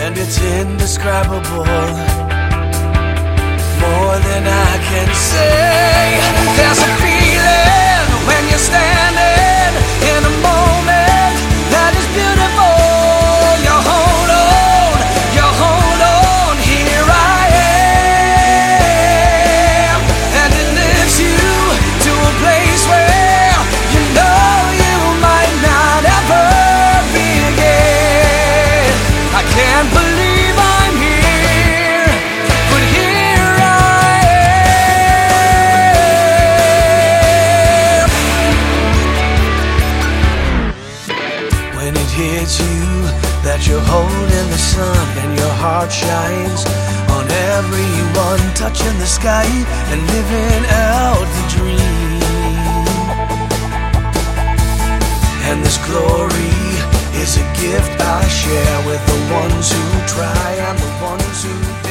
and it's indescribable, more than I can say. There's a feeling when you're standing in a moment that is beautiful. You hold on, here I am, and it lifts you to a place where you know you might not ever be again. I can't believe I'm here, but here I am. When it hits you that you're holding the sun and your heart shines on everyone, touching the sky and living out the dream. And this glory is a gift I share with the ones who try and the ones who